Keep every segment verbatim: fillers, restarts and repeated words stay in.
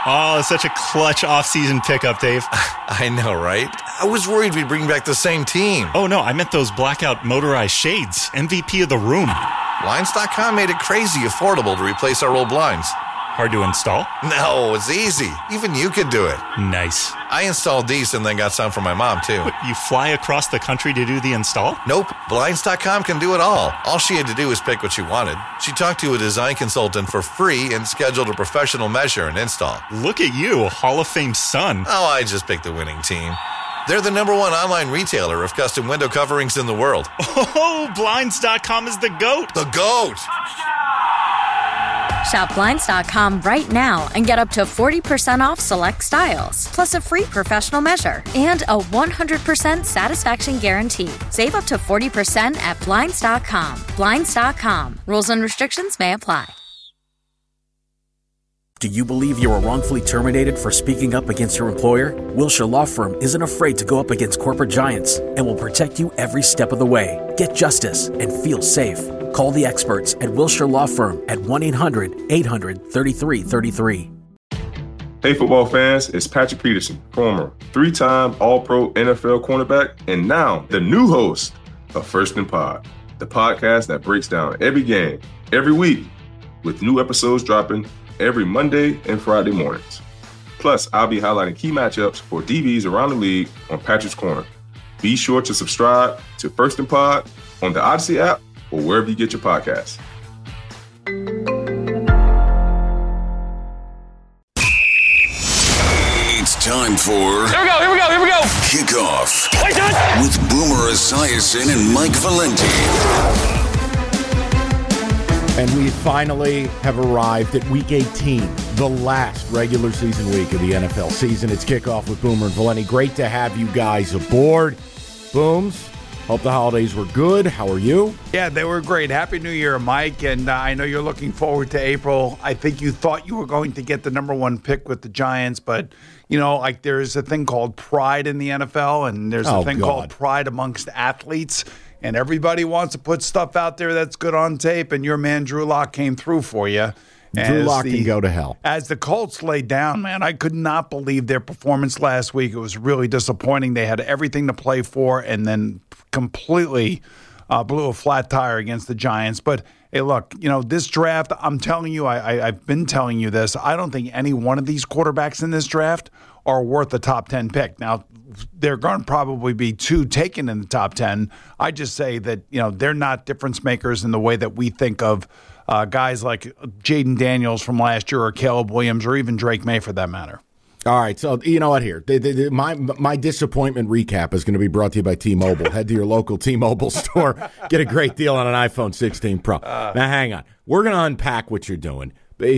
Oh, it's such a clutch off-season pickup, Dave. I know, right? I was worried we'd bring back the same team. Oh, no, I meant those blackout motorized shades. M V P of the room. Blinds dot com made it crazy affordable to replace our old blinds. Hard to install? No, it's easy. Even you could do it. Nice. I installed these and then got some for my mom, too. What, you fly across the country to do the install? Nope. Blinds dot com can do it all. All she had to do was pick what she wanted. She talked to a design consultant for free and scheduled a professional measure and install. Look at you, Hall of Fame son. Oh, I just picked the winning team. They're the number one online retailer of custom window coverings in the world. Oh, Blinds dot com is the GOAT. The GOAT! Shop Blinds dot com right now and get up to forty percent off select styles, plus a free professional measure and a one hundred percent satisfaction guarantee. Save up to forty percent at Blinds dot com. Blinds dot com. Rules and restrictions may apply. Do you believe you were wrongfully terminated for speaking up against your employer? Wilshire Law Firm isn't afraid to go up against corporate giants and will protect you every step of the way. Get justice and feel safe. Call the experts at Wilshire Law Firm at one eight hundred eight hundred thirty-three thirty-three. Hey football fans, it's Patrick Peterson, former three-time All-Pro N F L cornerback and now the new host of First and Pod, the podcast that breaks down every game, every week, with new episodes dropping every Monday and Friday mornings. Plus, I'll be highlighting key matchups for D Bs around the league on Patrick's Corner. Be sure to subscribe to First and Pod on the Odyssey app or wherever you get your podcasts. It's time for... Here we go, here we go, here we go! Kickoff. Wait, with Boomer Esiason and Mike Valenti. And we finally have arrived at Week eighteen, the last regular season week of the N F L season. It's Kickoff with Boomer and Valenti. Great to have you guys aboard. Booms, hope the holidays were good. How are you? Yeah, they were great. Happy New Year, Mike. And uh, I know you're looking forward to April. I think you thought you were going to get the number one pick with the Giants, but, you know, like there's a thing called pride in the N F L, and there's a Oh, thing God. called pride amongst athletes. And everybody wants to put stuff out there that's good on tape, and your man Drew Lock came through for you. Drew As Lock the- can go to hell. As the Colts laid down, man, I could not believe their performance last week. It was really disappointing. They had everything to play for and then completely uh, blew a flat tire against the Giants. But, hey, look, you know, this draft, I'm telling you, I, I, I've been telling you this, I don't think any one of these quarterbacks in this draft are worth a top ten pick. Now, there are going to probably be two taken in the top ten. I just say that, you know, they're not difference makers in the way that we think of uh, guys like Jaden Daniels from last year or Caleb Williams or even Drake May for that matter. All right, so you know what here? The, the, the, my my disappointment recap is going to be brought to you by T-Mobile. Head to your local T-Mobile store. Get a great deal on an iPhone sixteen Pro. Uh, now, hang on. We're going to unpack what you're doing.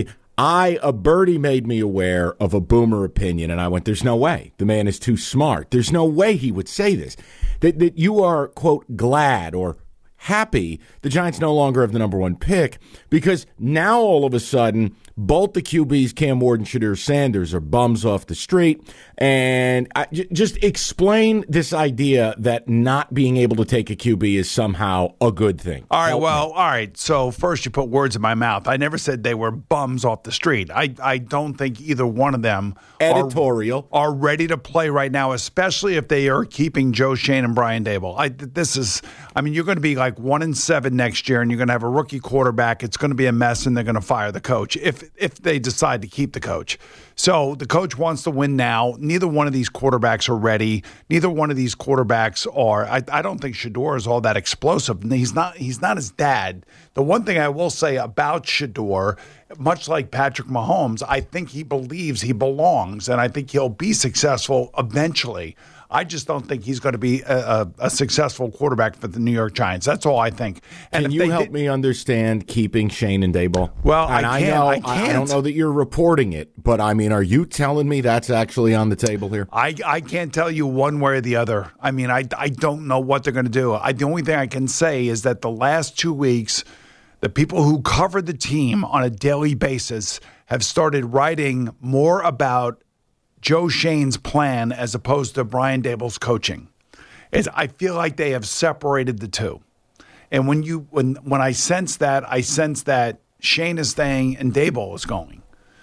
I, a birdie made me aware of a Boomer opinion, and I went, there's no way. The man is too smart. There's no way he would say this. That, that you are, quote, glad or happy the Giants no longer have the number one pick because now all of a sudden both the Q Bs, Cam Ward and Shadir Sanders, are bums off the street. And I, j- just explain this idea that not being able to take a Q B is somehow a good thing. All right, Help well, me. all right. So first you put words in my mouth. I never said they were bums off the street. I, I don't think either one of them Editorial. Are, are ready to play right now, especially if they are keeping Joe Shane and Brian Dable. I, this is, I mean, you're going to be like one and seven next year, and you're going to have a rookie quarterback. It's going to be a mess, and they're going to fire the coach if if they decide to keep the coach. So the coach wants to win now. Neither one of these quarterbacks are ready. Neither one of these quarterbacks are. I, I don't think Shador is all that explosive. He's not. He's not his dad. The one thing I will say about Shador, much like Patrick Mahomes, I think he believes he belongs, and I think he'll be successful eventually. I just don't think he's going to be a, a, a successful quarterback for the New York Giants. That's all I think. And Can if you they help did- me understand keeping Shane and Dable? Well, and I can't. know, I can't. I don't know that you're reporting it, but I mean, are you telling me that's actually on the table here? I, I can't tell you one way or the other. I mean, I, I don't know what they're going to do. I, the only thing I can say is that the last two weeks, the people who cover the team on a daily basis have started writing more about Joe Shane's plan as opposed to Brian Dable's coaching. It's, I feel like they have separated the two. And when you when when I sense that, I sense that Shane is staying and Dable is going.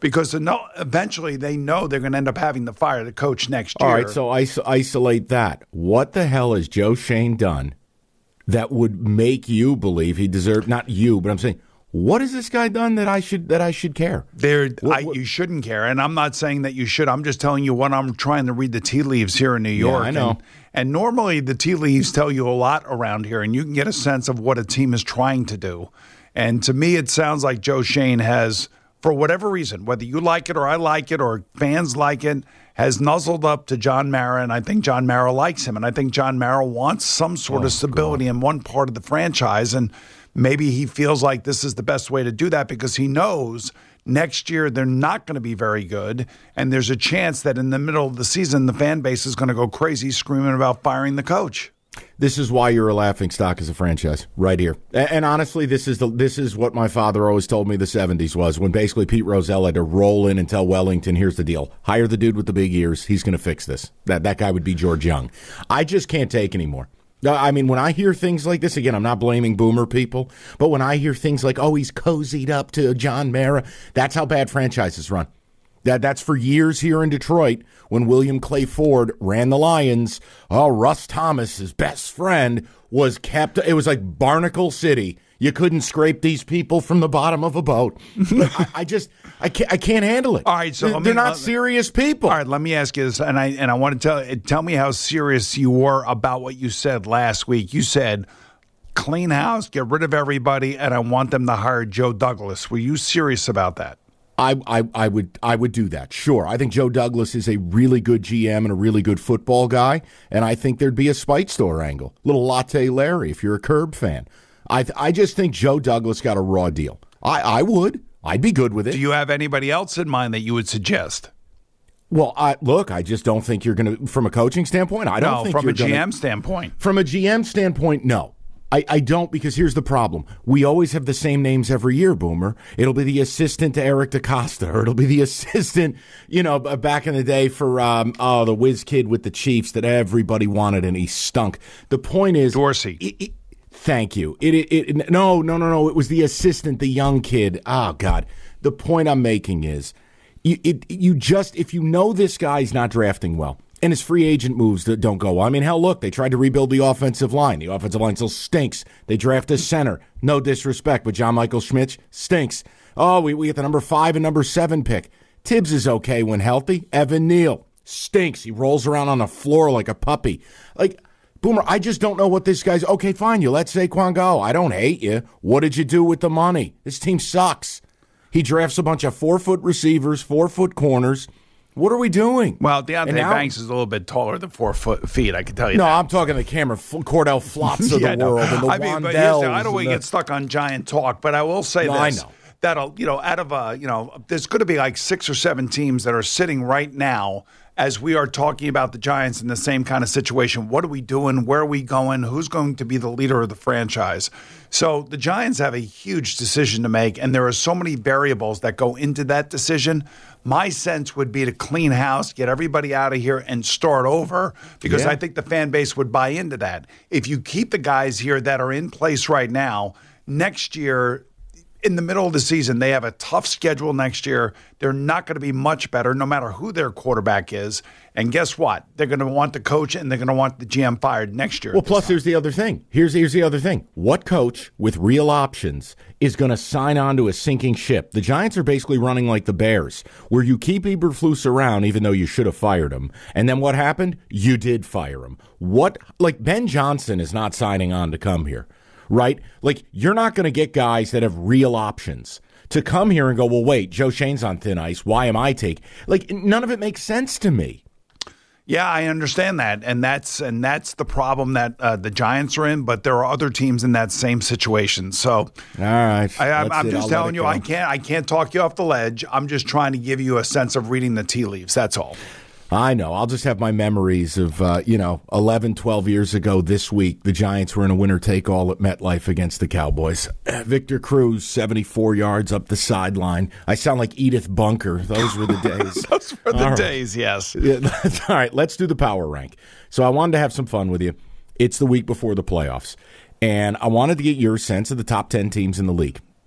because no, eventually they know they're going to end up having to fire the coach next year. All right, so is- isolate that. What the hell has Joe Schoen done that would make you believe he deserved, not you, but I'm saying, what has this guy done that I should that I should care? There, what, I, what? you shouldn't care, and I'm not saying that you should. I'm just telling you what I'm trying to read the tea leaves here in New York. Yeah, I know. And, and normally the tea leaves tell you a lot around here, and you can get a sense of what a team is trying to do. And to me, it sounds like Joe Schoen has, for whatever reason, whether you like it or I like it or fans like it, has nuzzled up to John Mara, and I think John Mara likes him, and I think John Mara wants some sort oh, of stability God. in one part of the franchise, and maybe he feels like this is the best way to do that because he knows next year they're not going to be very good, and there's a chance that in the middle of the season the fan base is going to go crazy screaming about firing the coach. This is why you're a laughingstock as a franchise, right here. And, and honestly, this is the this is what my father always told me the seventies was, when basically Pete Rozelle had to roll in and tell Wellington, here's the deal. Hire the dude with the big ears. He's going to fix this. That, that guy would be George Young. I just can't take anymore. I mean, when I hear things like this, again, I'm not blaming boomer people, but when I hear things like, oh, he's cozied up to John Mara, that's how bad franchises run. That That's for years here in Detroit when William Clay Ford ran the Lions. Oh, Russ Thomas, his best friend, was kept. It was like Barnacle City. You couldn't scrape these people from the bottom of a boat. I, I just, I can't, I can't handle it. All right, so they're, let me, they're not let, serious people. All right, let me ask you this, and I and I want to tell tell me how serious you were about what you said last week. You said, clean house, get rid of everybody, and I want them to hire Joe Douglas. Were you serious about that? I, I, I would I would do that, sure. I think Joe Douglas is a really good G M and a really good football guy, and I think there'd be a Spite Store angle. Little Latte Larry if you're a Curb fan. I I just think Joe Douglas got a raw deal. I, I would. I'd be good with it. Do you have anybody else in mind that you would suggest? Well, I, look, I just don't think you're going to, from a coaching standpoint, I don't no, think from you're a G M gonna, standpoint. From a G M standpoint, no. I, I don't, because here's the problem. We always have the same names every year, Boomer. It'll be the assistant to Eric DaCosta, or it'll be the assistant, you know, back in the day for, um, oh, the whiz kid with the Chiefs that everybody wanted and he stunk. The point is... Dorsey. It, it, thank you. It, it, it No, no, no, no. It was the assistant, the young kid. Oh, God. The point I'm making is, you, it, you just, if you know this guy's not drafting well, and his free agent moves that don't go well. I mean, hell, look, they tried to rebuild the offensive line. The offensive line still stinks. They draft a center. No disrespect, but John Michael Schmitz stinks. Oh, we, we get the number five and number seven pick. Tibbs is okay when healthy. Evan Neal stinks. He rolls around on the floor like a puppy. Like, Boomer, I just don't know what this guy's... Okay, fine, you let Saquon go. I don't hate you. What did you do with the money? This team sucks. He drafts a bunch of four-foot receivers, four-foot corners. What are we doing? Well, Deontay now, Banks is a little bit taller than four foot feet. I can tell you. No, that. I'm talking the Cameron Cordell Flotts of yeah, the no. world and the I mean, but here's the, I don't want to the, get stuck on giant talk, but I will say no, this: I know. that you know, out of a you know, there's going to be like six or seven teams that are sitting right now as we are talking about the Giants in the same kind of situation. What are we doing? Where are we going? Who's going to be the leader of the franchise? So the Giants have a huge decision to make, and there are so many variables that go into that decision. My sense would be to clean house, get everybody out of here, and start over, because yeah. I think the fan base would buy into that. If you keep the guys here that are in place right now, next year, in the middle of the season, they have a tough schedule next year. They're not going to be much better, no matter who their quarterback is. And guess what? They're going to want the coach and they're going to want the G M fired next year. Well, plus here's the other thing. Here's here's the other thing. What coach with real options is going to sign on to a sinking ship? The Giants are basically running like the Bears, where you keep Eberflus around even though you should have fired him. And then what happened? You did fire him. What? Like Ben Johnson is not signing on to come here. Right? Like, you're not going to get guys that have real options to come here and go, well, wait, Joe Schoen's on thin ice. Why am I taking? Like, none of it makes sense to me. Yeah, I understand that, and that's and that's the problem that uh, the Giants are in. But there are other teams in that same situation. So, all right, I, I'm, I'm just telling you, I can't I can't talk you off the ledge. I'm just trying to give you a sense of reading the tea leaves. That's all. I know. I'll just have my memories of, uh, you know, eleven, twelve years ago this week, the Giants were in a winner-take-all at MetLife against the Cowboys. Victor Cruz, seventy-four yards up the sideline. I sound like Edith Bunker. Those were the days. Those were the all days, right. Yes. Yeah, all right, let's do the power rank. So I wanted to have some fun with you. It's the week before the playoffs, and I wanted to get your sense of the top ten teams in the league.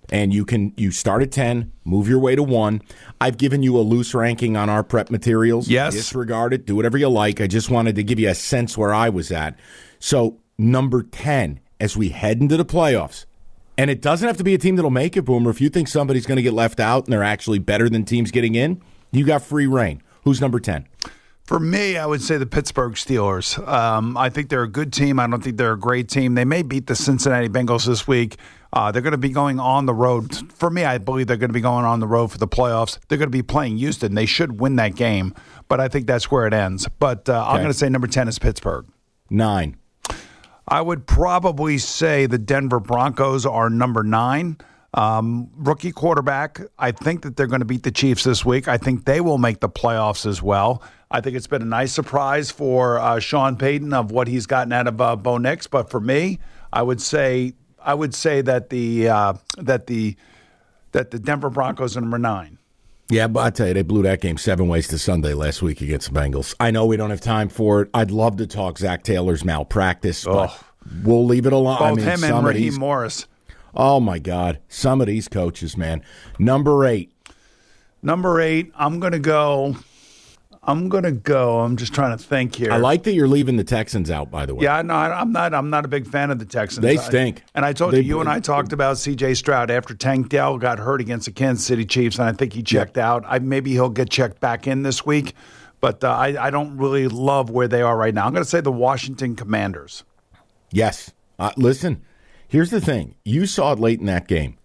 And you can you start at ten, move your way to one. I've given you a loose ranking on our prep materials. Yes. Disregard it. Do whatever you like. I just wanted to give you a sense where I was at. So number ten, as we head into the playoffs, and it doesn't have to be a team that'll make it, Boomer. If you think somebody's going to get left out and they're actually better than teams getting in, you got free reign. Who's number ten? For me, I would say the Pittsburgh Steelers. Um, I think they're a good team. I don't think they're a great team. They may beat the Cincinnati Bengals this week. Uh, they're going to be going on the road. For me, I believe they're going to be going on the road for the playoffs. They're going to be playing Houston. They should win that game, but I think that's where it ends. But uh, okay. I'm going to say number ten is Pittsburgh. Nine. I would probably say the Denver Broncos are number nine. Um, rookie quarterback, I think that they're going to beat the Chiefs this week. I think they will make the playoffs as well. I think it's been a nice surprise for uh, Sean Payton of what he's gotten out of uh, Bo Nix. But for me, I would say I would say that the uh, that the that the Denver Broncos are number nine. Yeah, but I tell you, they blew that game seven ways to Sunday last week against the Bengals. I know we don't have time for it. I'd love to talk Zach Taylor's malpractice, but oh. we'll leave it alone. Both I mean, him and Raheem these, Morris. Oh, my God. Some of these coaches, man. Number eight. Number eight, I'm going to go. I'm going to go. I'm just trying to think here. I like that you're leaving the Texans out, by the way. Yeah, no, I'm not. I'm not a big fan of the Texans. They stink. I, and I told they, you, you and I talked about C J Stroud after Tank Dell got hurt against the Kansas City Chiefs, and I think he checked yeah. out. I, maybe he'll get checked back in this week, but uh, I, I don't really love where they are right now. I'm going to say the Washington Commanders. Yes. Uh, listen, here's the thing. You saw it late in that game.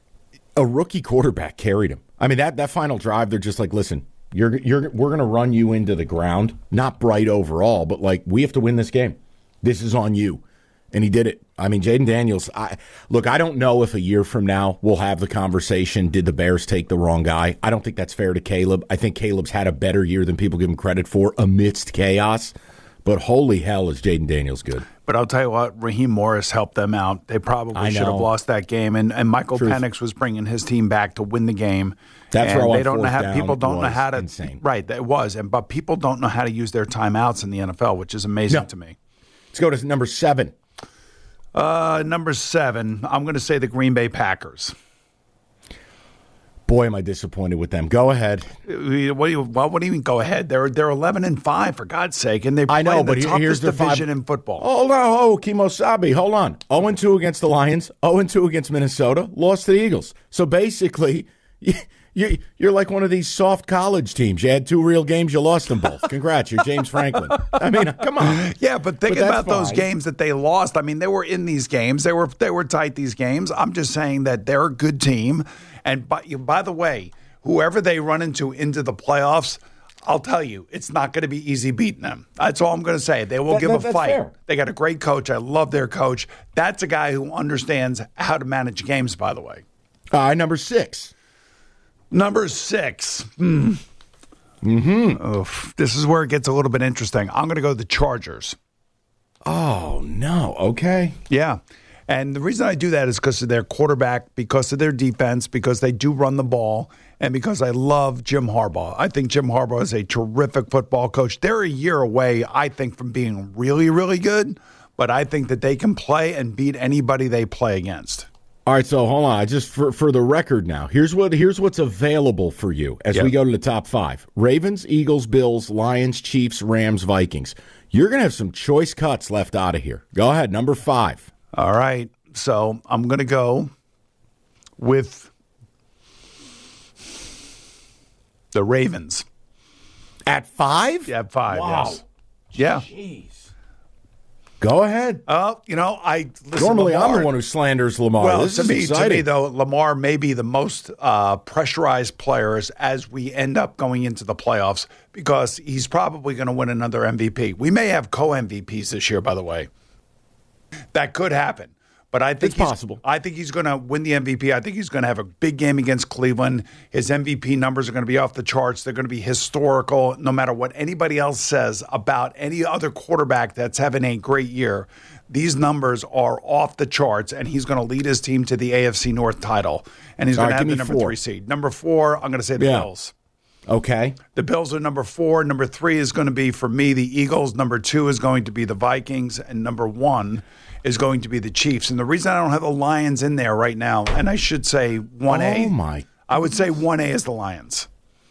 A rookie quarterback carried him. I mean, that, that final drive, they're just like, listen, You're you're we're going to run you into the ground. Not bright overall, but like we have to win this game. This is on you. And he did it. I mean, Jaden Daniels, I, look, I don't know if a year from now we'll have the conversation, did the Bears take the wrong guy? I don't think that's fair to Caleb. I think Caleb's had a better year than people give him credit for amidst chaos. But holy hell, is Jaden Daniels good. But I'll tell you what, Raheem Morris helped them out. They probably should have lost that game. And, and Michael Truth. Penix was bringing his team back to win the game. That's and where they don't know how people don't know how to insane. Right, it was. And but people don't know how to use their timeouts in the N F L, which is amazing no. to me. Let's go to number seven. Uh, number seven, I'm going to say the Green Bay Packers. Boy, am I disappointed with them. Go ahead. What do you? Well, what do you mean? Go ahead. They're they're eleven and five for God's sake, and they play I know, the but toughest here's the division five. in football. Oh no, oh Kimosabe, hold on. zero and two against the Lions, zero and two against Minnesota, lost to the Eagles. So basically, you, you, you're like one of these soft college teams. You had two real games, you lost them both. Congrats, you're James Franklin. I mean, come on. Yeah, but think But about that's those fine. games that they lost. I mean, they were in these games. They were they were tight. These games. I'm just saying that they're a good team. And by by the way, whoever they run into into the playoffs, I'll tell you, it's not going to be easy beating them. That's all I'm going to say. They will That- give that- a that's fight. fair. They got a great coach. I love their coach. That's a guy who understands how to manage games, by the way. Uh, number six. Number six. Mm. Mm-hmm. Oof. This is where it gets a little bit interesting. I'm going to go to the Chargers. Oh, no. Okay. Yeah. And the reason I do that is because of their quarterback, because of their defense, because they do run the ball, and because I love Jim Harbaugh. I think Jim Harbaugh is a terrific football coach. They're a year away, I think, from being really, really good, but I think that they can play and beat anybody they play against. All right, so hold on. Just for, for the record now, here's what here's what's available for you as Yep. we go to the top five. Ravens, Eagles, Bills, Lions, Chiefs, Rams, Vikings. You're going to have some choice cuts left out of here. Go ahead, number five. All right, so I'm going to go with the Ravens. At five? Yeah, five, Wow. yes. Yeah. Jeez. Go ahead. Oh, you know, I listen, Normally, Lamar, I'm the one who slanders Lamar. Well, this to is me, exciting. to me, though, Lamar may be the most uh, pressurized players as we end up going into the playoffs because he's probably going to win another M V P. We may have co-M V Ps this year, by the way. That could happen. But I think It's he's, possible. I think he's going to win the M V P. I think he's going to have a big game against Cleveland. His M V P numbers are going to be off the charts. They're going to be historical, no matter what anybody else says about any other quarterback that's having a great year. These numbers are off the charts, and he's going to lead his team to the A F C North title. And he's All going right, to have give the me number four. three seed. Number four, I'm going to say the Yeah. Bills. Okay. The Bills are number four. Number three is going to be, for me, the Eagles. Number two is going to be the Vikings. And number one is going to be the Chiefs. And the reason I don't have the Lions in there right now, and I should say one A. Oh, my. I would say one A is the Lions.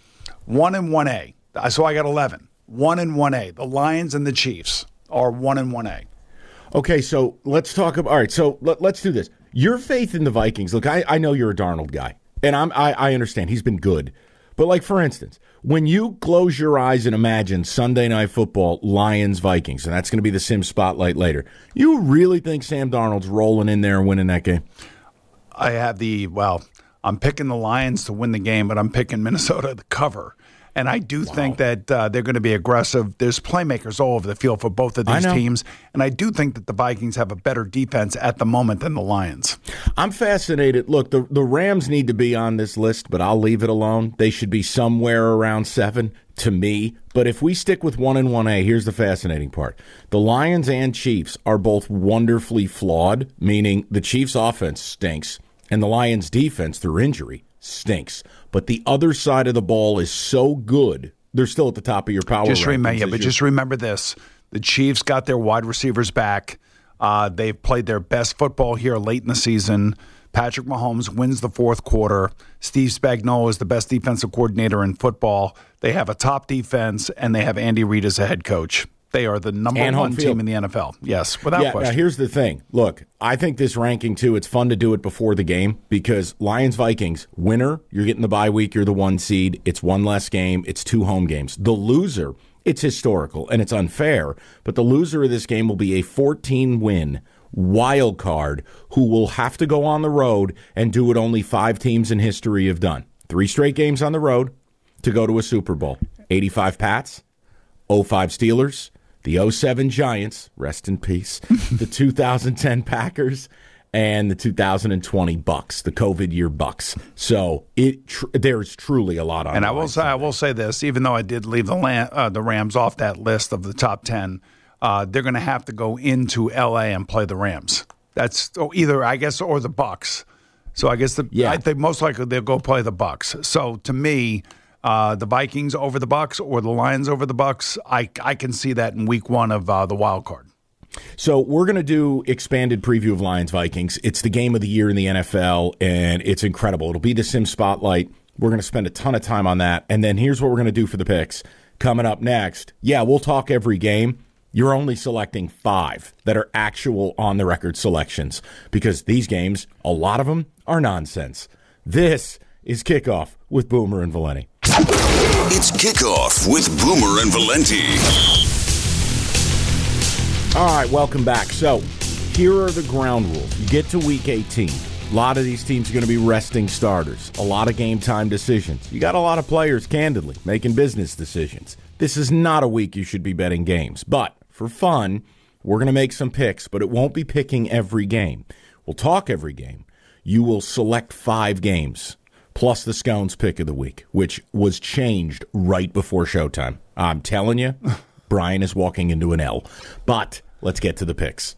one and one A. So I got eleven. one and one A. The Lions and the Chiefs are one and one A. Okay, so let's talk about. All right, so let, let's do this. Your faith in the Vikings. Look, I, I know you're a Darnold guy, and I'm I, I understand he's been good. But like for instance, when you close your eyes and imagine Sunday Night Football, Lions Vikings, and that's going to be the Sim Spotlight later, you really think Sam Darnold's rolling in there and winning that game? I have the well. I'm picking the Lions to win the game, but I'm picking Minnesota to cover. And I do wow. think that uh, they're going to be aggressive. There's playmakers all over the field for both of these teams. And I do think that the Vikings have a better defense at the moment than the Lions. I'm fascinated. Look, the, the Rams need to be on this list, but I'll leave it alone. They should be somewhere around seven to me. But if we stick with one and one A, here's the fascinating part. The Lions and Chiefs are both wonderfully flawed, meaning the Chiefs' offense stinks, and the Lions' defense, through injury, stinks. But the other side of the ball is so good, they're still at the top of your power just remember, yeah, rankings. But just remember this. The Chiefs got their wide receivers back. Uh, they've played their best football here late in the season. Patrick Mahomes wins the fourth quarter. Steve Spagnuolo is the best defensive coordinator in football. They have a top defense, and they have Andy Reid as a head coach. They are the number and one team in the N F L. Yes, without yeah, question. Now, here's the thing. Look, I think this ranking, too, it's fun to do it before the game because Lions-Vikings, winner, you're getting the bye week, you're the one seed. It's one less game. It's two home games. The loser, it's historical and it's unfair, but the loser of this game will be a fourteen-win wild card who will have to go on the road and do what only five teams in history have done. Three straight games on the road to go to a Super Bowl. eighty-five Pats, oh five Steelers, the oh seven Giants, rest in peace, the two thousand ten Packers, and the two thousand twenty Bucks, the COVID year Bucks. So it tr- there's truly a lot on. And I will say, I will say this: even though I did leave the Lam- uh, the Rams off that list of the top ten, uh, they're going to have to go into L A and play the Rams. That's oh, either I guess or the Bucks. So I guess the yeah. I think most likely they'll go play the Bucks. So to me. Uh, the Vikings over the Bucks or the Lions over the Bucks, I I can see that in week one of uh, the wild card. So we're going to do expanded preview of Lions-Vikings. It's the game of the year in the N F L, and it's incredible. It'll be the Sim Spotlight. We're going to spend a ton of time on that. And then here's what we're going to do for the picks. Coming up next, yeah, we'll talk every game. You're only selecting five that are actual on-the-record selections because these games, a lot of them, are nonsense. This is Kickoff with Boomer and Valenti. It's Kickoff with Boomer and Valenti. All right, welcome back. So here are the ground rules. You get to week eighteen. A lot of these teams are going to be resting starters. A lot of game time decisions. You got a lot of players, candidly, making business decisions. This is not a week you should be betting games. But for fun, we're going to make some picks, but it won't be picking every game. We'll talk every game. You will select five games. Plus the Scones pick of the week, which was changed right before showtime. I'm telling you, Brian is walking into an L. But let's get to the picks.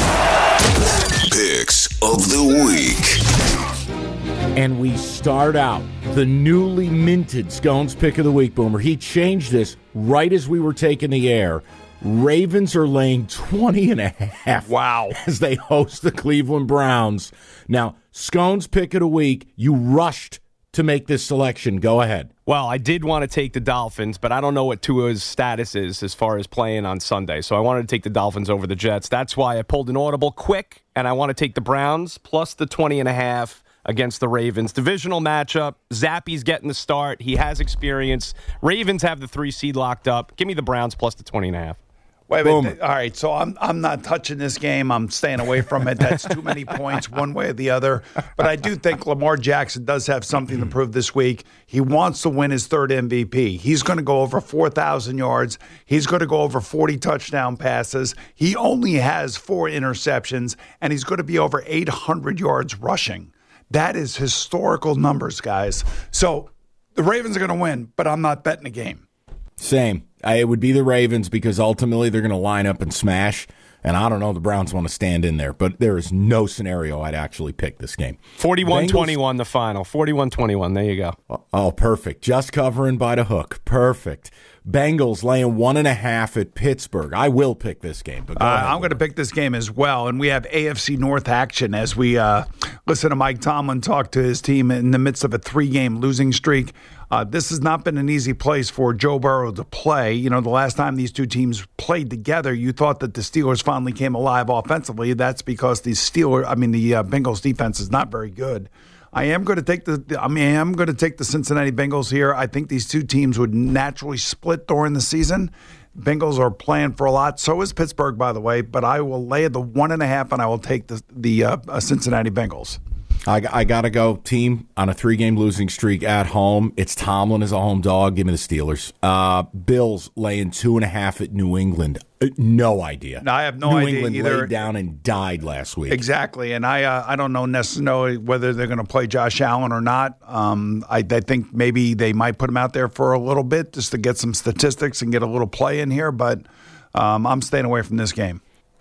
Picks of the week. And we start out the newly minted Scones pick of the week, Boomer. He changed this right as we were taking the air. Ravens are laying twenty and a half. Wow. As they host the Cleveland Browns. Now, Scones pick of the week, you rushed to make this selection. Go ahead. Well, I did want to take the Dolphins, but I don't know what Tua's status is as far as playing on Sunday. So I wanted to take the Dolphins over the Jets. That's why I pulled an audible quick, and I want to take the Browns plus the twenty and a half against the Ravens. Divisional matchup. Zappy's getting the start. He has experience. Ravens have the three seed locked up. Give me the Browns plus the twenty and a half. Wait a minute. All right, so I'm I'm not touching this game. I'm staying away from it. That's too many points one way or the other. But I do think Lamar Jackson does have something to prove this week. He wants to win his third M V P. He's going to go over four thousand yards. He's going to go over forty touchdown passes. He only has four interceptions, and he's going to be over eight hundred yards rushing. That is historical numbers, guys. So the Ravens are going to win, but I'm not betting the game. Same. I, it would be the Ravens because ultimately they're going to line up and smash. And I don't know the Browns want to stand in there, but there is no scenario I'd actually pick this game. forty-one twenty-one the final. forty-one twenty-one. There you go. Oh, perfect. Just covering by the hook. Perfect. Bengals laying one and a half at Pittsburgh. I will pick this game. But go uh, ahead, I'm going to pick this game as well. And we have A F C North action as we uh, listen to Mike Tomlin talk to his team in the midst of a three-game losing streak. Uh, this has not been an easy place for Joe Burrow to play. You know, the last time these two teams played together, you thought that the Steelers finally came alive offensively. That's because the Steelers, I mean, the uh, Bengals defense is not very good. I am going to take the. I mean, I am going to take the Cincinnati Bengals here. I think these two teams would naturally split during the season. Bengals are playing for a lot. So is Pittsburgh, by the way. But I will lay the one and a half, and I will take the the uh, Cincinnati Bengals. I, I got to go team on a three-game losing streak at home. It's Tomlin as a home dog. Give me the Steelers. Uh, Bills laying two and a half at New England. Uh, no idea. No, I have no New idea England either. laid down and died last week. Exactly, and I uh, I don't know necessarily whether they're going to play Josh Allen or not. Um, I, I think maybe they might put him out there for a little bit just to get some statistics and get a little play in here, but um, I'm staying away from this game.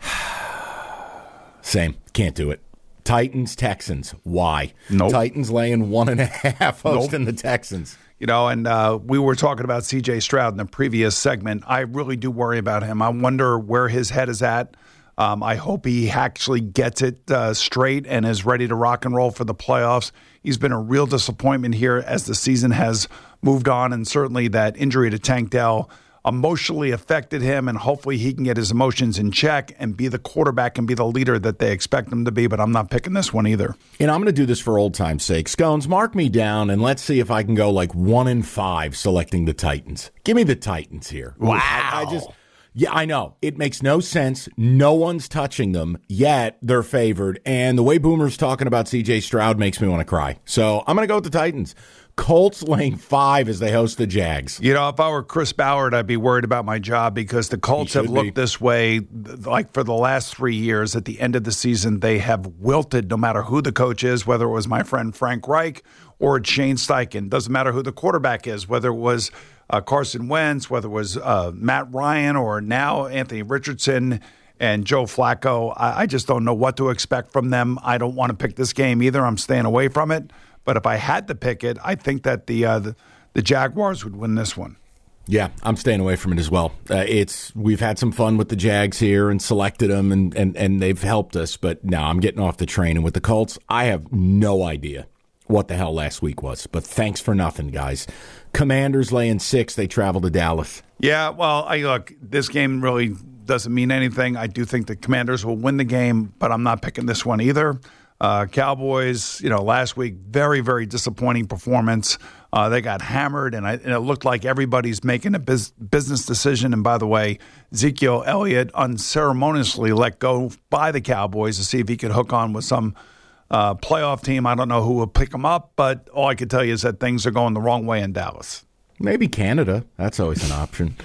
Same. Can't do it. Titans, Texans. Why? Nope. Titans laying one and a half hosting Nope. the Texans. You know, and uh, we were talking about C J Stroud in the previous segment. I really do worry about him. I wonder where his head is at. Um, I hope he actually gets it uh, straight and is ready to rock and roll for the playoffs. He's been a real disappointment here as the season has moved on, and certainly that injury to Tank Dell emotionally affected him, and hopefully he can get his emotions in check and be the quarterback and be the leader that they expect him to be, but I'm not picking this one either. And I'm going to do this for old time's sake. Scones, mark me down, and let's see if I can go like one in five selecting the Titans. Give me the Titans here. Wow. I, I just, yeah, I know. It makes no sense. No one's touching them, yet they're favored. And the way Boomer's talking about C J Stroud makes me want to cry. So I'm going to go with the Titans. Colts laying five as they host the Jags. You know, if I were Chris Ballard, I'd be worried about my job because the Colts have looked be. this way like for the last three years. At the end of the season, they have wilted no matter who the coach is, whether it was my friend Frank Reich or it's Shane Steichen. Doesn't matter who the quarterback is, whether it was uh, Carson Wentz, whether it was uh, Matt Ryan or now Anthony Richardson and Joe Flacco. I, I just don't know what to expect from them. I don't want to pick this game either. I'm staying away from it. But if I had to pick it, I think that the uh, the, the Jaguars would win this one. Yeah, I'm staying away from it as well. Uh, it's we've had some fun with the Jags here and selected them, and, and, and they've helped us. But now I'm getting off the train. And with the Colts, I have no idea what the hell last week was. But thanks for nothing, guys. Commanders laying six. They travel to Dallas. Yeah, well, I look, this game really doesn't mean anything. I do think the Commanders will win the game, but I'm not picking this one either. Uh, Cowboys, you know, last week, very, very disappointing performance. Uh, they got hammered, and, I, and it looked like everybody's making a biz, business decision. And by the way, Ezekiel Elliott unceremoniously let go by the Cowboys to see if he could hook on with some uh, playoff team. I don't know who will pick him up, but all I can tell you is that things are going the wrong way in Dallas. Maybe Canada. That's always an option.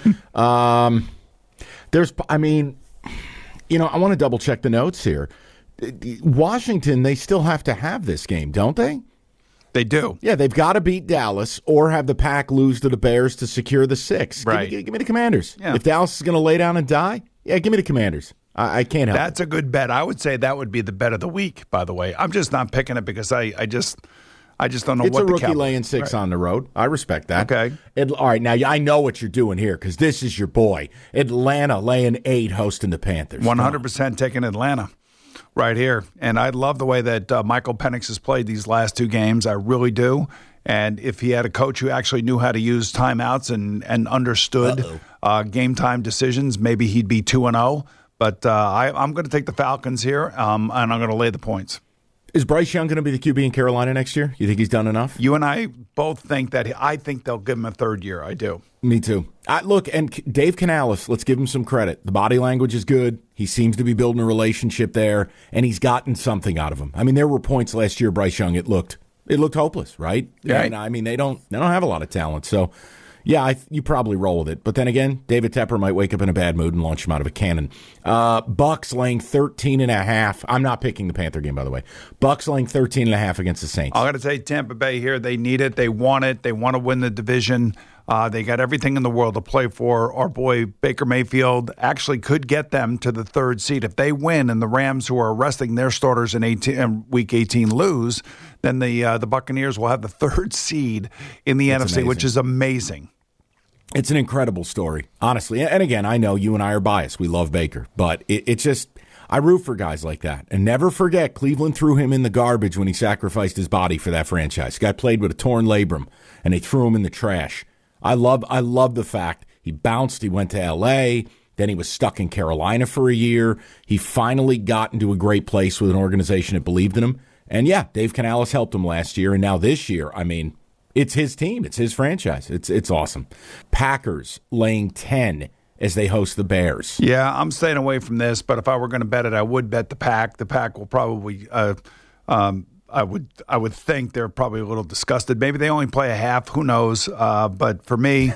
um, there's, I mean, you know, I want to double check the notes here. Washington, they still have to have this game, don't they? They do. Yeah, they've got to beat Dallas or have the Pack lose to the Bears to secure the six. Right. Give me, give me the Commanders. Yeah. If Dallas is going to lay down and die, yeah, give me the Commanders. I, I can't help That's it. a good bet. I would say that would be the bet of the week, by the way. I'm just not picking it because I, I just I just don't know It's what a the rookie Cowboys- laying six Right. on the road. I respect that. Okay. It, all right, now I know what you're doing here because this is your boy. Atlanta laying eight hosting the Panthers. one hundred percent taking Atlanta. Right here. And I love the way that uh, Michael Penix has played these last two games. I really do. And if he had a coach who actually knew how to use timeouts and, and understood uh, game time decisions, maybe he'd be two and oh. But uh, I, I'm going to take the Falcons here, um, and I'm going to lay the points. Is Bryce Young going to be the Q B in Carolina next year? You think he's done enough? You and I both think that he, I think they'll give him a third year. I do. Me too. I, look, and Dave Canales, let's give him some credit. The body language is good. He seems to be building a relationship there, and he's gotten something out of him. I mean, there were points last year, Bryce Young, it looked it looked hopeless, right? Yeah. And I mean, they don't they don't have a lot of talent, so yeah, I, you probably roll with it. But then again, David Tepper might wake up in a bad mood and launch him out of a cannon. Uh, Bucks laying thirteen and a half. I'm not picking the Panther game, by the way. Bucks laying thirteen and a half against the Saints. I'm going to say Tampa Bay here. They need it. They want it. They want to win the division. Uh, they got everything in the world to play for. Our boy Baker Mayfield actually could get them to the third seed. If they win and the Rams, who are resting their starters in eighteen, week eighteen, lose, then the uh, the Buccaneers will have the third seed in the That's N F C, amazing. which is amazing. It's an incredible story, honestly. And again, I know you and I are biased. We love Baker. But it, it's just, I root for guys like that. And never forget, Cleveland threw him in the garbage when he sacrificed his body for that franchise. The guy played with a torn labrum, and they threw him in the trash. I love I love the fact he bounced, he went to L A, then he was stuck in Carolina for a year. He finally got into a great place with an organization that believed in him. And yeah, Dave Canales helped him last year, and now this year, I mean, it's his team. It's his franchise. It's it's awesome. Packers laying ten as they host the Bears. Yeah, I'm staying away from this, but if I were going to bet it, I would bet the Pack. The Pack will probably uh, um, I would I would think they're probably a little disgusted. Maybe they only play a half. Who knows? Uh, but for me,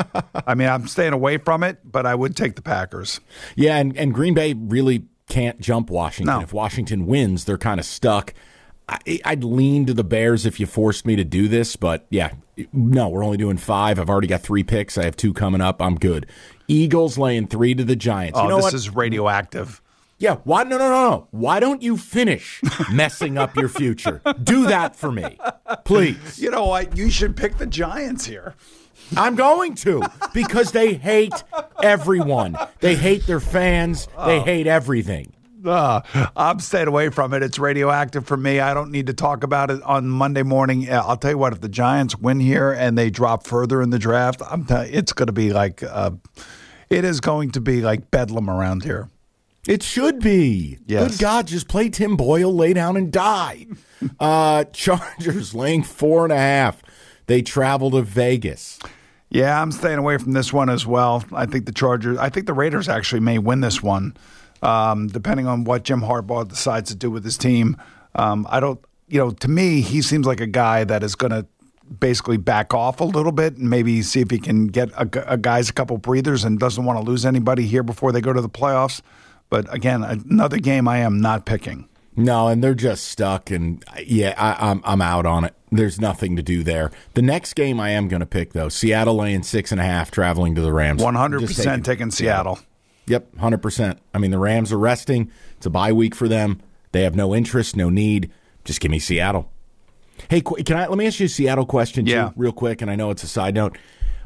I mean, I'm staying away from it, but I would take the Packers. Yeah, and, and Green Bay really can't jump Washington. No. If Washington wins, they're kind of stuck. I, I'd lean to the Bears if you forced me to do this, but yeah, no, we're only doing five. I've already got three picks. I have two coming up. I'm good. Eagles laying three to the Giants. Oh, you know this what? is radioactive. Yeah, why? No, no, no, no. Why don't you finish messing up your future? Do that for me, please. You know what? You should pick the Giants here. I'm going to, because they hate everyone. They hate their fans. They hate everything. Uh, I'm staying away from it. It's radioactive for me. I don't need to talk about it on Monday morning. Uh, I'll tell you what, if the Giants win here and they drop further in the draft, I'm t- it's going to be like, uh, it is going to be like bedlam around here. It should be. Yes. Good God, just play Tim Boyle, lay down and die. uh, Chargers laying four and a half. They travel to Vegas. Yeah, I'm staying away from this one as well. I think the Chargers, I think the Raiders actually may win this one, um, depending on what Jim Harbaugh decides to do with his team. Um, I don't, you know, to me, he seems like a guy that is going to basically back off a little bit and maybe see if he can get a, a guys a couple breathers and doesn't want to lose anybody here before they go to the playoffs. But again, another game I am not picking. No, and they're just stuck, and yeah, I, I'm I'm out on it. There's nothing to do there. The next game I am going to pick, though, Seattle laying six and a half, traveling to the Rams. one hundred percent Just taking, taking Seattle. Yep, one hundred percent. I mean, the Rams are resting. It's a bye week for them. They have no interest, no need. Just give me Seattle. Hey, can I? Let me ask you a Seattle question, too, yeah. real quick, and I know it's a side note.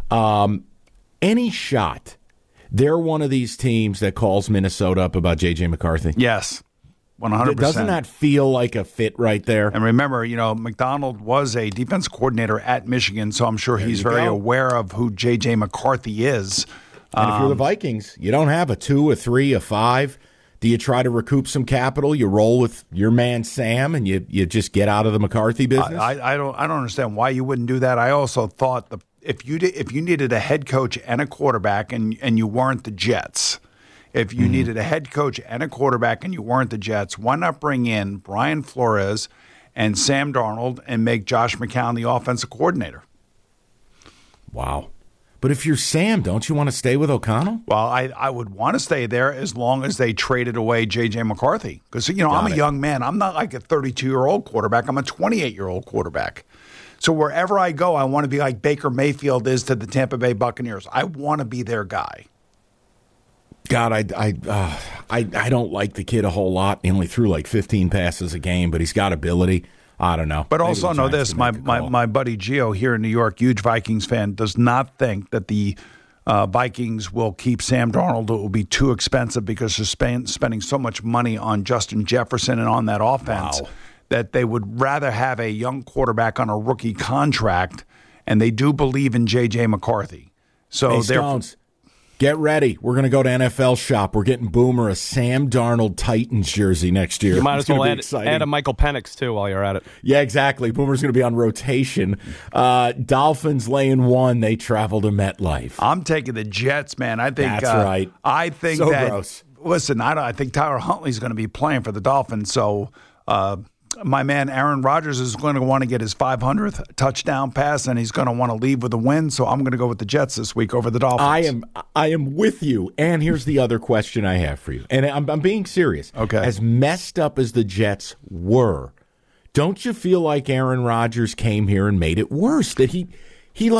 Um, any shot they're one of these teams that calls Minnesota up about J J McCarthy? Yes, one hundred percent. Doesn't that feel like a fit right there? And remember, you know, McDonald was a defense coordinator at Michigan, so I'm sure There he's you very go. aware of who J J McCarthy is. And if you're the Um, Vikings, you don't have a two, a three, a five. Do you try to recoup some capital? You roll with your man Sam, and you you just get out of the McCarthy business? I, I, I don't I don't understand why you wouldn't do that. I also thought the if you did, if you needed a head coach and a quarterback, and and you weren't the Jets, if you mm-hmm. needed a head coach and a quarterback and you weren't the Jets, why not bring in Brian Flores and Sam Darnold and make Josh McCown the offensive coordinator? Wow. But if you're Sam, don't you want to stay with O'Connell? Well, I, I would want to stay there as long as they traded away J J McCarthy. Because, you know, Got I'm a it. young man. I'm not like a thirty-two-year-old quarterback. I'm a twenty-eight-year-old quarterback. So wherever I go, I want to be like Baker Mayfield is to the Tampa Bay Buccaneers. I want to be their guy. God, I I, uh, I I don't like the kid a whole lot. He only threw like fifteen passes a game, but he's got ability. I don't know. But Maybe also the know Giants this, can my, make a my, call. my buddy Gio here in New York, huge Vikings fan, does not think that the uh, Vikings will keep Sam Darnold. It will be too expensive because they're spend, spending so much money on Justin Jefferson and on that offense Wow. that they would rather have a young quarterback on a rookie contract, and they do believe in J J McCarthy. So Hey, they're Stones, get ready. We're going to go to N F L shop. We're getting Boomer a Sam Darnold Titans jersey next year. You might It's as well gonna be add, exciting. add a Michael Penix, too, while you're at it. Yeah, exactly. Boomer's going to be on rotation. Uh, Dolphins laying one. They travel to MetLife. I'm taking the Jets, man. I think That's uh, right. I think So that. gross. Listen, I, don't, I think Tyler Huntley's going to be playing for the Dolphins. So uh, my man Aaron Rodgers is going to want to get his five hundredth touchdown pass, and he's going to want to leave with a win. So I'm going to go with the Jets this week over the Dolphins. I am I am with you. And here's the other question I have for you. And I'm, I'm being serious. Okay. As messed up as the Jets were, don't you feel like Aaron Rodgers came here and made it worse? That he he like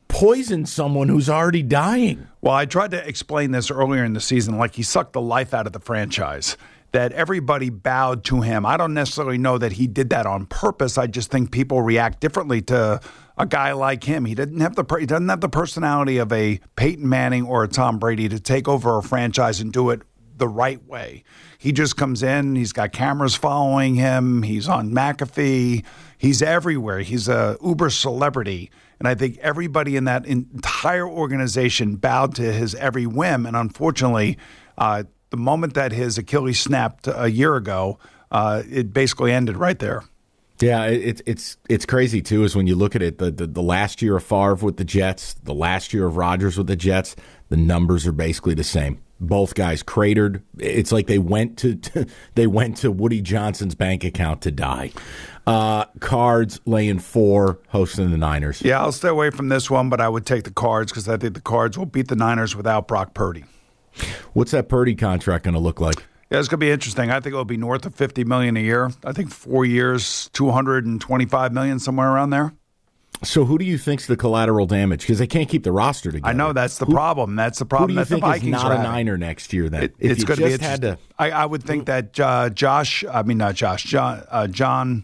poison someone who's already dying. Well, I tried to explain this earlier in the season, like he sucked the life out of the franchise, that everybody bowed to him. I don't necessarily know that he did that on purpose. I just think people react differently to a guy like him. He didn't have the he doesn't have the personality of a Peyton Manning or a Tom Brady to take over a franchise and do it the right way. He just comes in, he's got cameras following him, he's on McAfee, he's everywhere. He's a uber celebrity. And I think everybody in that entire organization bowed to his every whim. And unfortunately, uh, the moment that his Achilles snapped a year ago, uh, it basically ended right there. Yeah, it's it's it's crazy too. Is when you look at it, the, the the last year of Favre with the Jets, the last year of Rodgers with the Jets, the numbers are basically the same. Both guys cratered. It's like they went to, to they went to Woody Johnson's bank account to die. Uh, Cards laying four, hosting the Niners. Yeah, I'll stay away from this one, but I would take the Cards because I think the Cards will beat the Niners without Brock Purdy. What's that Purdy contract going to look like? Yeah, it's going to be interesting. I think it'll be north of fifty million dollars a year. I think four years, two hundred twenty-five million dollars, somewhere around there. So who do you think's the collateral damage? Because they can't keep the roster together. I know that's the who, problem. That's the problem. Who do you that think the Vikings is not a having. Niner next year? Then it, if it's you going to be just had to. I, I would think that uh, Josh. I mean, not Josh. John. Uh, John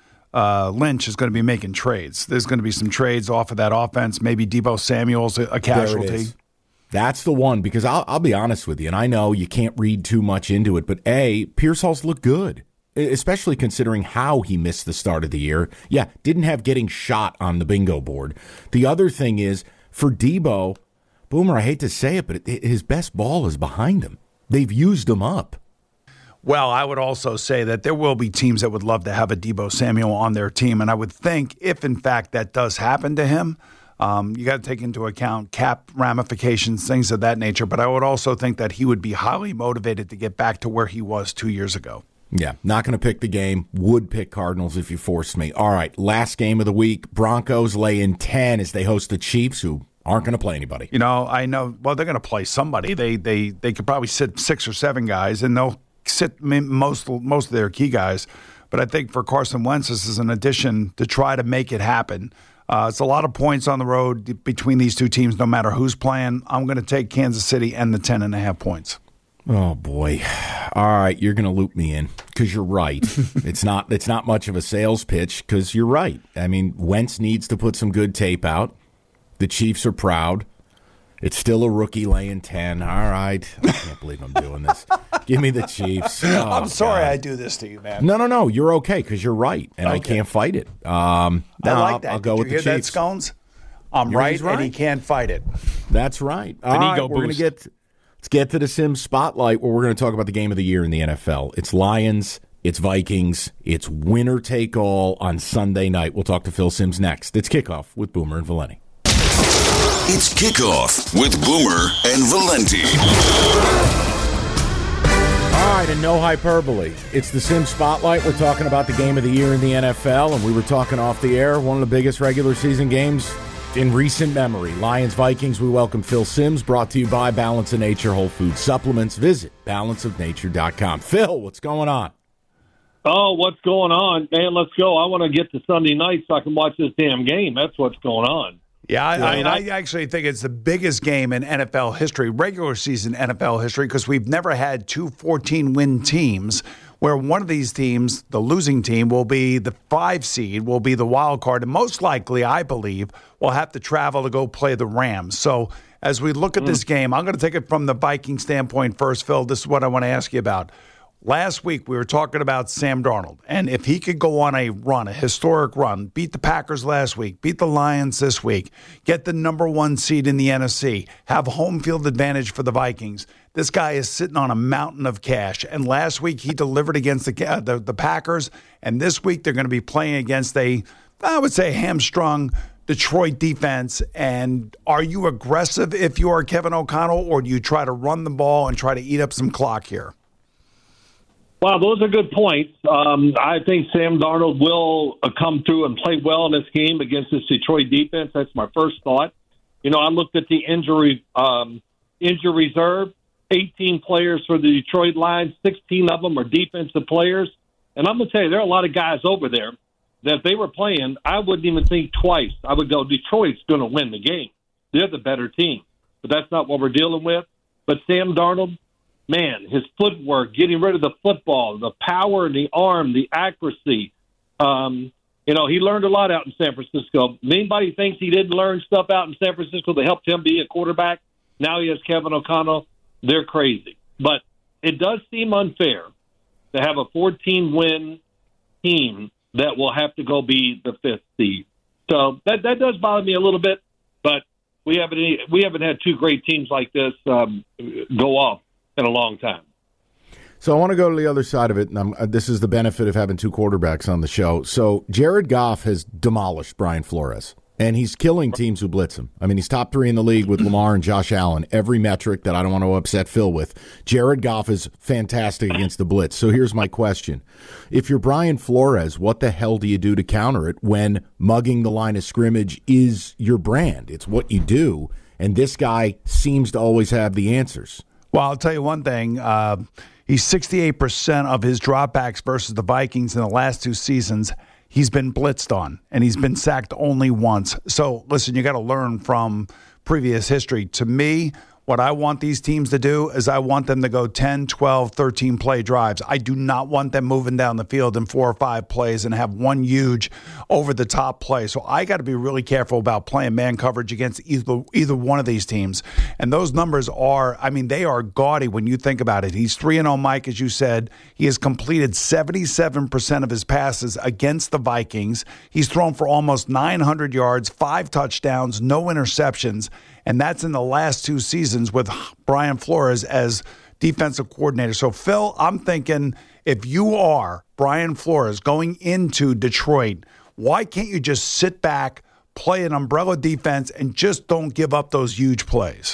uh, Lynch is going to be making trades. There's going to be some trades off of that offense. Maybe Deebo Samuel's a, a casualty. That's the one, because I'll, I'll be honest with you, and I know you can't read too much into it, but A, Pearsall's looked good, especially considering how he missed the start of the year. Yeah, didn't have getting shot on the bingo board. The other thing is, for Deebo, Boomer, I hate to say it, but his best ball is behind him. They've used him up. Well, I would also say that there will be teams that would love to have a Deebo Samuel on their team, and I would think if, in fact, that does happen to him, Um, you got to take into account cap ramifications, things of that nature. But I would also think that he would be highly motivated to get back to where he was two years ago. Yeah, not going to pick the game. Would pick Cardinals if you forced me. All right, last game of the week. Broncos lay in ten as they host the Chiefs, who aren't going to play anybody. You know, I know. Well, they're going to play somebody. They they they could probably sit six or seven guys, and they'll sit most most of their key guys. But I think for Carson Wentz, this is an addition to try to make it happen. Uh, it's a lot of points on the road between these two teams, no matter who's playing. I'm going to take Kansas City and the ten and a half points. Oh, boy. All right, you're going to loop me in because you're right. it's not It's not much of a sales pitch because you're right. I mean, Wentz needs to put some good tape out. The Chiefs are proud. It's still a rookie laying ten. All right. I can't believe I'm doing this. Give me the Chiefs. Oh, I'm sorry God. I do this to you, man. No, no, no. You're okay because you're right, and okay. I can't fight it. Um, no, I like that. I'll, I'll go Did with you the hear Chiefs. That, Scones? I'm right, right, and he can't fight it. That's right. All An right, ego we're going to boost. get let's get to the Sim Spotlight, where we're going to talk about the game of the year in the N F L. It's Lions. It's Vikings. It's winner take all on Sunday night. We'll talk to Phil Simms next. It's Kickoff with Boomer and Valenti. It's Kickoff with Boomer and Valenti. All right, and no hyperbole. It's the Sim Spotlight. We're talking about the game of the year in the N F L, and we were talking off the air, one of the biggest regular season games in recent memory. Lions-Vikings, we welcome Phil Simms, brought to you by Balance of Nature Whole Food Supplements. Visit balance of nature dot com. Phil, what's going on? Oh, what's going on? Man, let's go. I want to get to Sunday night so I can watch this damn game. That's what's going on. Yeah, I, I, mean, I actually think it's the biggest game in N F L history, regular season N F L history, because we've never had two fourteen-win teams where one of these teams, the losing team, will be the five seed, will be the wild card, and most likely, I believe, will have to travel to go play the Rams. So as we look at mm. this game, I'm going to take it from the Viking standpoint first, Phil. This is what I want to ask you about. Last week, we were talking about Sam Darnold, and if he could go on a run, a historic run, beat the Packers last week, beat the Lions this week, get the number one seed in the N F C, have home field advantage for the Vikings, this guy is sitting on a mountain of cash. And last week, he delivered against the, uh, the, the Packers, and this week, they're going to be playing against a, I would say, hamstrung Detroit defense. And are you aggressive if you are Kevin O'Connell, or do you try to run the ball and try to eat up some clock here? Well, those are good points. Um, I think Sam Darnold will uh, come through and play well in this game against this Detroit defense. That's my first thought. You know, I looked at the injury um, injury reserve, eighteen players for the Detroit Lions, sixteen of them are defensive players. And I'm going to tell you, there are a lot of guys over there that if they were playing, I wouldn't even think twice. I would go, Detroit's going to win the game. They're the better team. But that's not what we're dealing with. But Sam Darnold, man, his footwork, getting rid of the football, the power and the arm, the accuracy. Um, you know, he learned a lot out in San Francisco. Anybody thinks he didn't learn stuff out in San Francisco that helped him be a quarterback? Now he has Kevin O'Connell. They're crazy. But it does seem unfair to have a fourteen-win team that will have to go be the fifth seed. So that that does bother me a little bit, but we haven't we haven't had two great teams like this um, go off in a long time. So I want to go to the other side of it, and I'm, uh, this is the benefit of having two quarterbacks on the show. So Jared Goff has demolished Brian Flores, and he's killing teams who blitz him. I mean, he's top three in the league with Lamar and Josh Allen. Every metric that I don't want to upset Phil with. Jared Goff is fantastic against the blitz. So here's my question. If you're Brian Flores, what the hell do you do to counter it when mugging the line of scrimmage is your brand? It's what you do, and this guy seems to always have the answers. Well, I'll tell you one thing. Uh, he's sixty-eight percent of his dropbacks versus the Vikings in the last two seasons. He's been blitzed on, and he's been sacked only once. So, listen, you got to learn from previous history. To me, what I want these teams to do is I want them to go ten, twelve, thirteen play drives. I do not want them moving down the field in four or five plays and have one huge over-the-top play. So I got to be really careful about playing man coverage against either either one of these teams. And those numbers are, I mean, they are gaudy when you think about it. He's three and oh, Mike, as you said. He has completed seventy-seven percent of his passes against the Vikings. He's thrown for almost nine hundred yards, five touchdowns, no interceptions. And that's in the last two seasons with Brian Flores as defensive coordinator. So, Phil, I'm thinking if you are Brian Flores going into Detroit, why can't you just sit back, play an umbrella defense, and just don't give up those huge plays?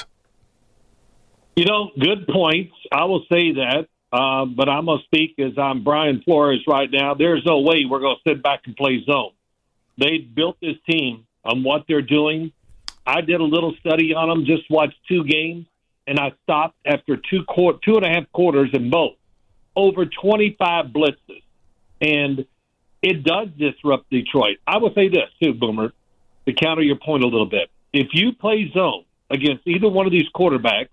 You know, good points. I will say that. Uh, but I'm going to speak as I'm Brian Flores right now. There's no way we're going to sit back and play zone. They built this team on what they're doing. I did a little study on them, just watched two games, and I stopped after two quar- two and a half quarters in both. Over twenty-five blitzes. And it does disrupt Detroit. I will say this, too, Boomer, to counter your point a little bit. If you play zone against either one of these quarterbacks,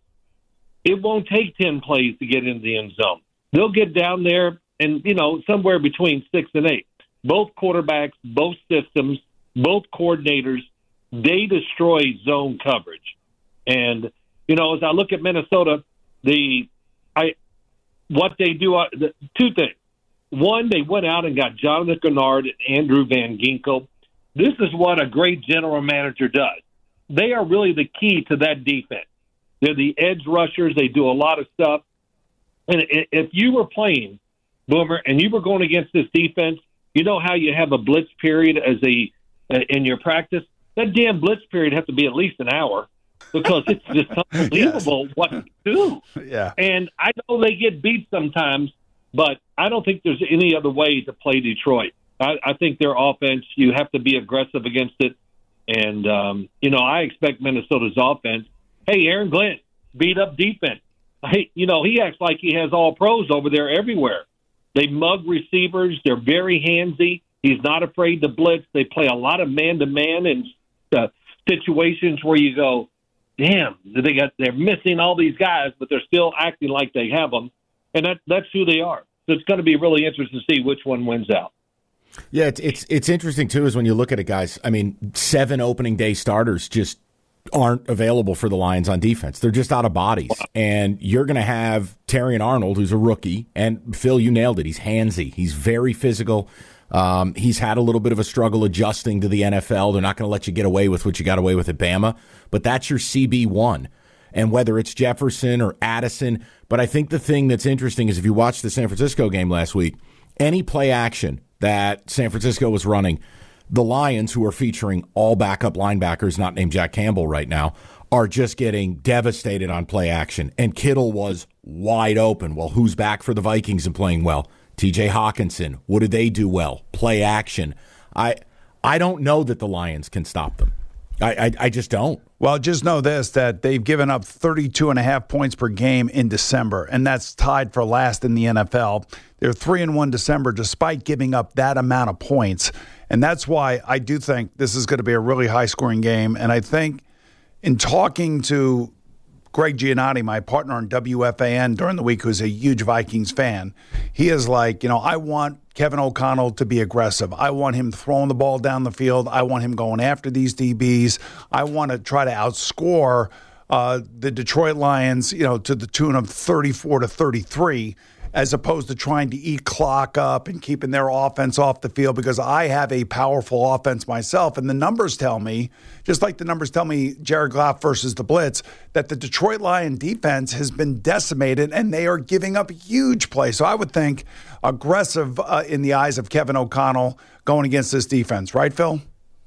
it won't take ten plays to get into the end zone. They'll get down there and, you know, somewhere between six and eight. Both quarterbacks, both systems, both coordinators, they destroy zone coverage. And, you know, as I look at Minnesota, the I what they do, uh, the, two things. One, they went out and got Jonathan Gennard and Andrew Van Ginkel. This is what a great general manager does. They are really the key to that defense. They're the edge rushers. They do a lot of stuff. And if you were playing, Boomer, and you were going against this defense, you know how you have a blitz period as a uh, in your practice? That damn blitz period has to be at least an hour because it's just unbelievable yes. what to do. Yeah. And I know they get beat sometimes, but I don't think there's any other way to play Detroit. I, I think their offense, you have to be aggressive against it. And, um, you know, I expect Minnesota's offense. Hey, Aaron Glenn, beat up defense. Hey, you know, he acts like he has all pros over there everywhere. They mug receivers. They're very handsy. He's not afraid to blitz. They play a lot of man-to-man and uh, situations where you go, damn, they got they're missing all these guys, but they're still acting like they have them, and that that's who they are. So it's going to be really interesting to see which one wins out. Yeah, it's it's it's interesting too, is when you look at it, guys. I mean, seven opening day starters just aren't available for the Lions on defense. They're just out of bodies, and you're going to have Terrion Arnold, who's a rookie, and Phil, you nailed it. He's handsy. He's very physical. Um, he's had a little bit of a struggle adjusting to the N F L. They're not going to let you get away with what you got away with at Bama, but that's your C B one. And whether it's Jefferson or Addison, but I think the thing that's interesting is if you watch the San Francisco game last week, any play action that San Francisco was running, the Lions, who are featuring all backup linebackers, not named Jack Campbell right now, are just getting devastated on play action. And Kittle was wide open. Well, who's back for the Vikings and playing well? T J Hawkinson. What did they do well? Play action. I I don't know that the Lions can stop them. I, I, I just don't. Well, just know this, that they've given up thirty-two and a half points per game in December, and that's tied for last in the N F L. They're three and one December despite giving up that amount of points. And that's why I do think this is going to be a really high-scoring game. And I think in talking to Greg Giannotti, my partner on W F A N during the week, who's a huge Vikings fan, he is like, you know, I want Kevin O'Connell to be aggressive. I want him throwing the ball down the field. I want him going after these D Bs. I want to try to outscore uh, the Detroit Lions, you know, to the tune of thirty-four to thirty-three, as opposed to trying to eat clock up and keeping their offense off the field, because I have a powerful offense myself. And the numbers tell me, just like the numbers tell me Jared Goff versus the Blitz, that the Detroit Lion defense has been decimated and they are giving up huge plays. So I would think aggressive uh, in the eyes of Kevin O'Connell going against this defense. Right, Phil?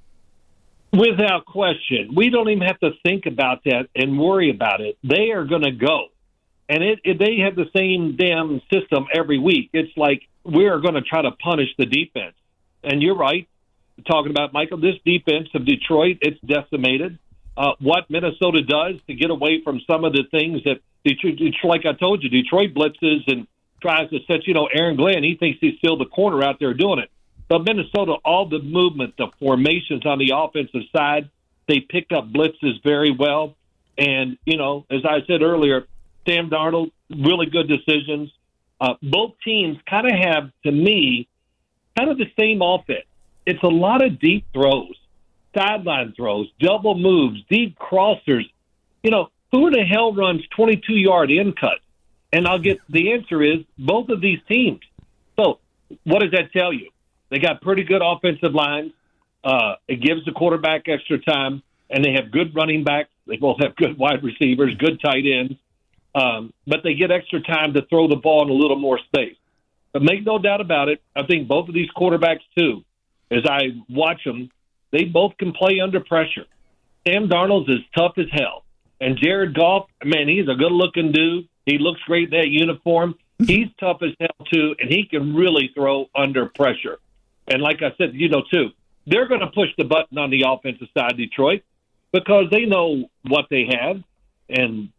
Without question. We don't even have to think about that and worry about it. They are going to go. And it, it, they have the same damn system every week. It's like we're going to try to punish the defense. And you're right, talking about, Michael, this defense of Detroit, it's decimated. Uh, what Minnesota does to get away from some of the things that, Detroit, like I told you, Detroit blitzes and tries to set, you know, Aaron Glenn, he thinks he's still the corner out there doing it. But Minnesota, all the movement, the formations on the offensive side, they pick up blitzes very well. And, you know, as I said earlier, Sam Darnold, really good decisions. Uh, both teams kind of have, to me, kind of the same offense. It's a lot of deep throws, sideline throws, double moves, deep crossers. You know, who the hell runs twenty-two-yard in cuts? And I'll get the answer is both of these teams. So what does that tell you? They got pretty good offensive lines. Uh, it gives the quarterback extra time, and they have good running backs. They both have good wide receivers, good tight ends. Um, but they get extra time to throw the ball in a little more space. But make no doubt about it, I think both of these quarterbacks, too, as I watch them, they both can play under pressure. Sam Darnold's as tough as hell. And Jared Goff, man, he's a good-looking dude. He looks great in that uniform. He's tough as hell, too, and he can really throw under pressure. And like I said, you know, too, they're going to push the button on the offensive side of Detroit because they know what they have and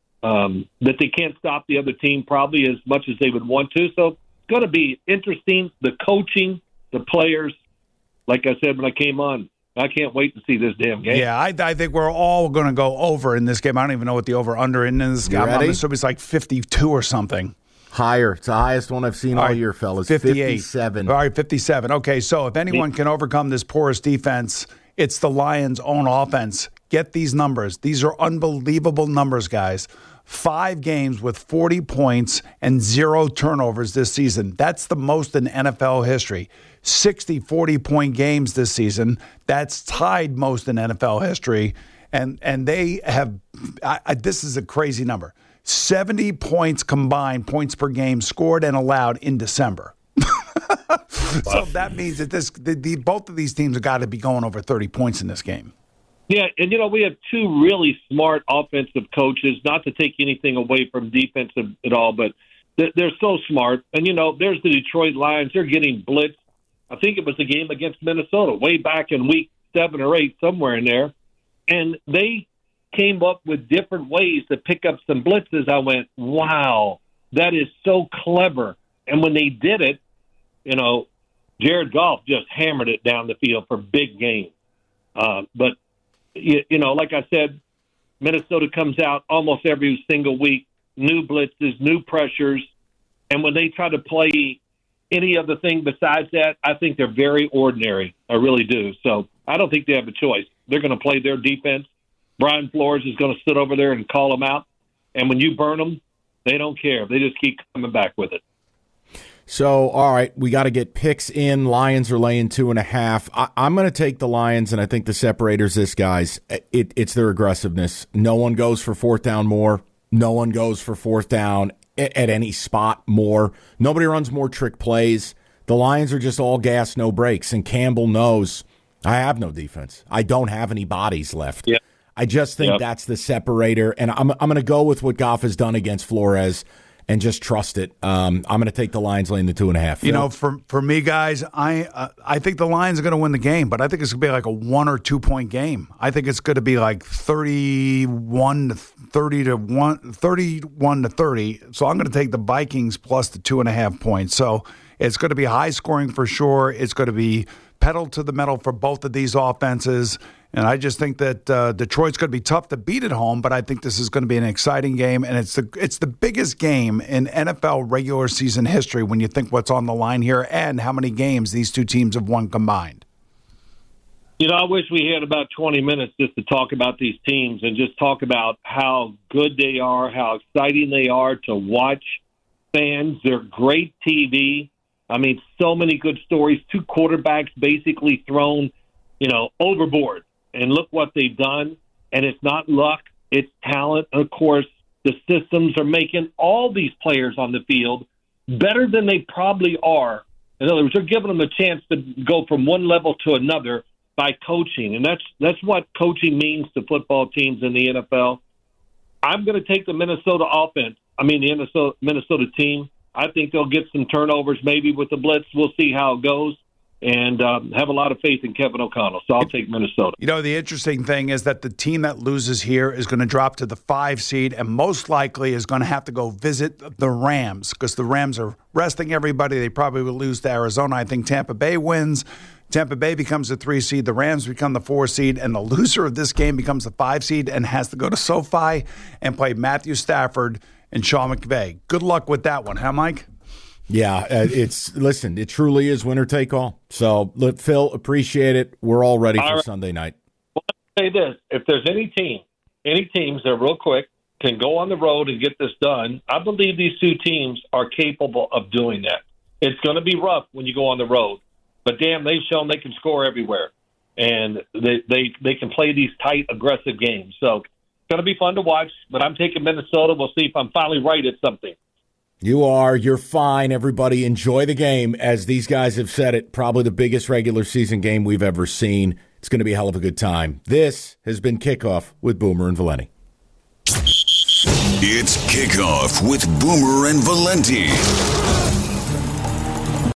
um, that they can't stop the other team probably as much as they would want to. So it's going to be interesting. The coaching, the players, like I said when I came on, I can't wait to see this damn game. Yeah, I, I think we're all going to go over in this game. I don't even know what the over-under in this game. I'm assuming it's like fifty-two or something. Higher. It's the highest one I've seen all, all right, year, fellas. fifty-eight. fifty-seven. All right, fifty-seven. Okay, so if anyone can overcome this porous defense, it's the Lions' own offense. Get these numbers. These are unbelievable numbers, guys. Five games with forty points and zero turnovers this season. That's the most in N F L history. sixty forty-point games this season. That's tied most in N F L history. And and they have I, I, this is a crazy number. seventy points combined, points per game scored and allowed in December. So that means that this the, the, both of these teams have got to be going over thirty points in this game. Yeah, and, you know, we have two really smart offensive coaches, not to take anything away from defensive at all, but they're so smart. And, you know, there's the Detroit Lions. They're getting blitzed. I think it was the game against Minnesota way back in week seven or eight, somewhere in there. And they came up with different ways to pick up some blitzes. I went, wow, that is so clever. And when they did it, you know, Jared Goff just hammered it down the field for big games. Uh, but, you, you know, like I said, Minnesota comes out almost every single week, new blitzes, new pressures. And when they try to play any other thing besides that, I think they're very ordinary. I really do. So I don't think they have a choice. They're going to play their defense. Brian Flores is going to sit over there and call them out. And when you burn them, they don't care. They just keep coming back with it. So, all right, we got to get picks in. Lions are laying two and a half. I, I'm going to take the Lions, and I think the separator's this, guys. It, it's their aggressiveness. No one goes for fourth down more. No one goes for fourth down at, at any spot more. Nobody runs more trick plays. The Lions are just all gas, no brakes, and Campbell knows I have no defense. I don't have any bodies left. Yeah. I just think yep. that's the separator, and I'm I'm going to go with what Goff has done against Flores. and just trust it. Um, I'm going to take the Lions laying the two and a half. You Phil? know, for for me, guys, I uh, I think the Lions are going to win the game, but I think it's going to be like a one or two point game. I think it's going to be like thirty-one to thirty to one, thirty-one to thirty. So I'm going to take the Vikings plus the two and a half points. So it's going to be high scoring for sure. It's going to be pedal to the metal for both of these offenses. And I just think that uh, Detroit's going to be tough to beat at home, but I think this is going to be an exciting game, and it's the it's the biggest game in N F L regular season history when you think what's on the line here and how many games these two teams have won combined. You know, I wish we had about twenty minutes just to talk about these teams and just talk about how good they are, how exciting they are to watch fans. They're great T V. I mean, so many good stories. Two quarterbacks basically thrown, you know, overboard. And look what they've done. And it's not luck, it's talent. Of course, the systems are making all these players on the field better than they probably are. In other words, they're giving them a chance to go from one level to another by coaching. And that's that's what coaching means to football teams in the N F L. I'm going to take the Minnesota offense. I mean, the Minnesota, Minnesota team. I think they'll get some turnovers maybe with the blitz. We'll see how it goes. And um, have a lot of faith in Kevin O'Connell. So I'll take Minnesota. You know, the interesting thing is that the team that loses here is going to drop to the five seed and most likely is going to have to go visit the Rams because the Rams are resting everybody. They probably will lose to Arizona. I think Tampa Bay wins. Tampa Bay becomes the three seed. The Rams become the four seed. And the loser of this game becomes the five seed and has to go to SoFi and play Matthew Stafford and Sean McVay. Good luck with that one, huh, Mike? Yeah, uh, it's listen, it truly is winner take all. So, look, Phil, appreciate it. We're all ready for all right. Sunday night. Well, let me say this. If there's any team, any teams that real quick can go on the road and get this done, I believe these two teams are capable of doing that. It's going to be rough when you go on the road, but damn, they've shown they can score everywhere. And they, they, they can play these tight, aggressive games. So it's going to be fun to watch, but I'm taking Minnesota. We'll see if I'm finally right at something. You are. You're fine. Everybody enjoy the game. As these guys have said it, probably the biggest regular season game we've ever seen. It's going to be a hell of a good time. This has been Kickoff with Boomer and Valenti. It's Kickoff with Boomer and Valenti.